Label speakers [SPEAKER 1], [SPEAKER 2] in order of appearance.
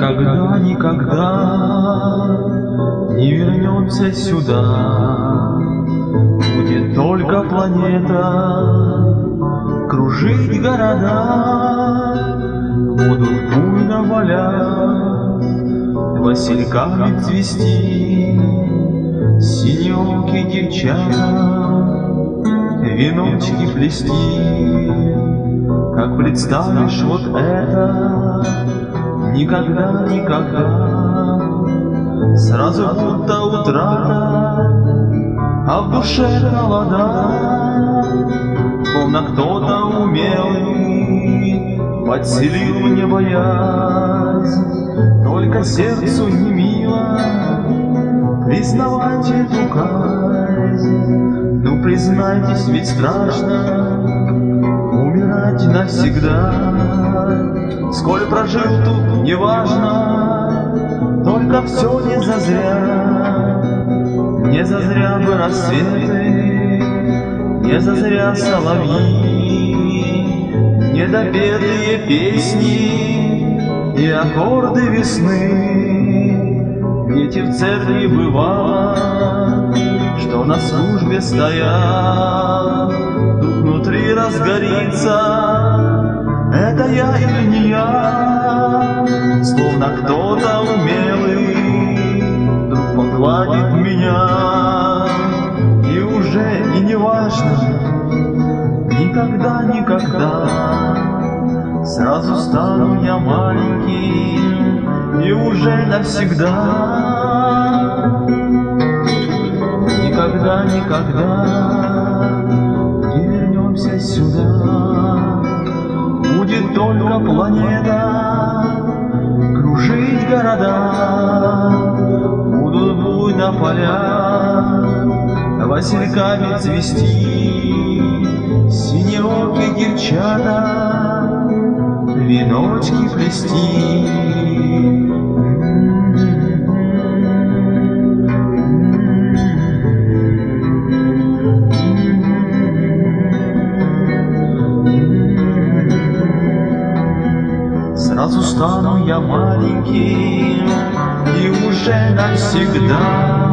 [SPEAKER 1] никогда, никогда не вернемся сюда. Будет только планета кружить города, будут буйно валять, васильками цвести, синёвки девчата, веночки плести. Как представишь вот это, никогда, никогда, сразу будто утрата, а в душе холода, словно кто-то умелый подселил мне боязнь. Только сердцу не мило признавать эту казнь. Ну признайтесь, ведь страшно умирать навсегда. Сколь прожил тут, неважно, только все не зазря. Не зазря бы рассветы, не зазря соловьи, недопетые песни и аккорды весны. Ведь и в церкви бывало, что на службе стоят, тут внутри разгорится, это я или не я, словно кто-то умелый вдруг погладит меня, и уже и не важно, никогда, никогда, сразу стану я маленьким, и уже навсегда. Никогда, никогда не вернемся сюда. Будет только планета кружить города, будут буйно поля васильками цвести, синеокие девчата, веночки плести. Сразу стану я маленьким и уже навсегда.